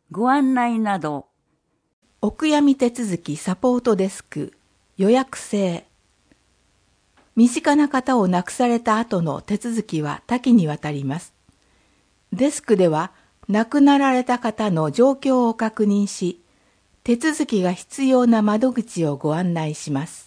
ご案内など。 お悔やみ手続きサポートデスク予約制。身近な方を亡くされた後の手続きは多岐にわたります。デスクでは亡くなられた方の状況を確認し、手続きが必要な窓口をご案内します。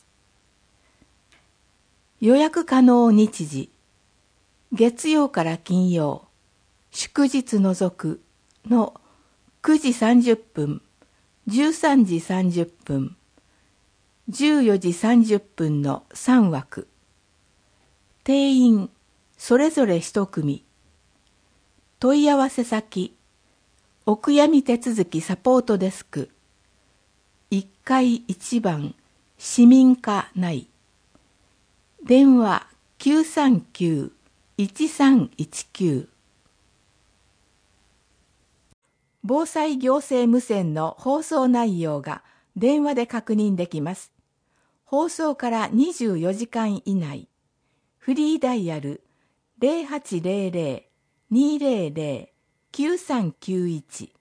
予約可能日時、月曜から金曜、祝日除くの9時30分、13時30分、14時30分の3枠。定員それぞれ1組。問い合わせ先、お悔やみ手続きサポートデスク、1階1番市民課内。電話939-1319。防災行政無線の放送内容が電話で確認できます。放送から24時間以内。フリーダイヤル 0800-200-9391。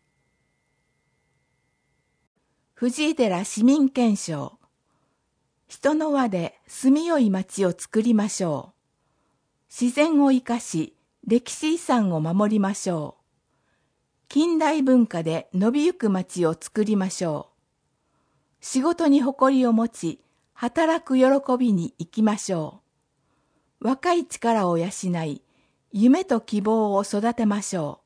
藤井寺市民憲章。人の輪で住みよい町を作りましょう。自然を生かし、歴史遺産を守りましょう。近代文化で伸びゆく町を作りましょう。仕事に誇りを持ち、働く喜びに生きましょう。若い力を養い、夢と希望を育てましょ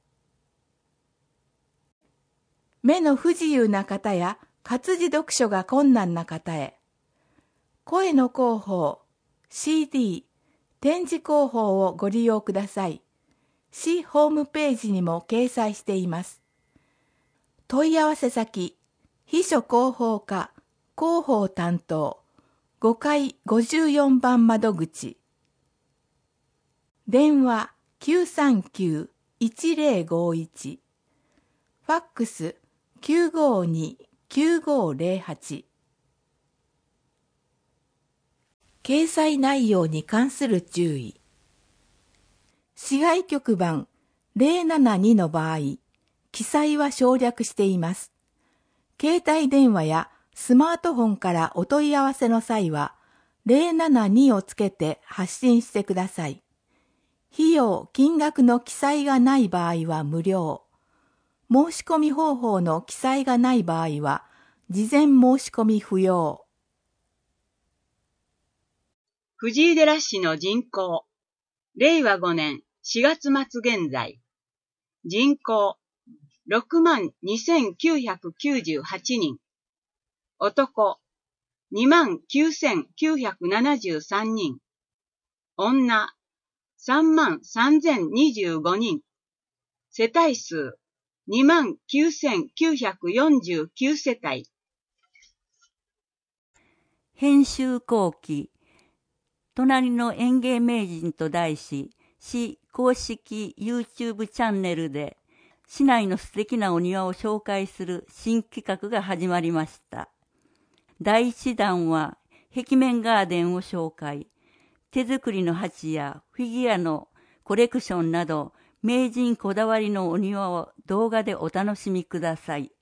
う。目の不自由な方や活字読書が困難な方へ、声の広報、CD、展示広報をご利用ください。市ホームページにも掲載しています。問い合わせ先、秘書広報課、広報担当、5階54番窓口。電話939-1051。ファックス952-9508。掲載内容に関する注意。市外局番072の場合、記載は省略しています。携帯電話やスマートフォンからお問い合わせの際は、072をつけて発信してください。費用・金額の記載がない場合は無料。申し込み方法の記載がない場合は、事前申し込み不要。 藤井寺市の人口、令和5年4月末現在、人口62,998人、男29,973人、女33,025人、世帯数29,949世帯。 編集後期、隣の園芸名人と題し、市公式 YouTube チャンネルで市内の素敵なお庭を紹介する新企画が始まりました。第1弾は壁面ガーデンを紹介。手作りの鉢やフィギュアのコレクションなど名人こだわりのお庭を動画でお楽しみください。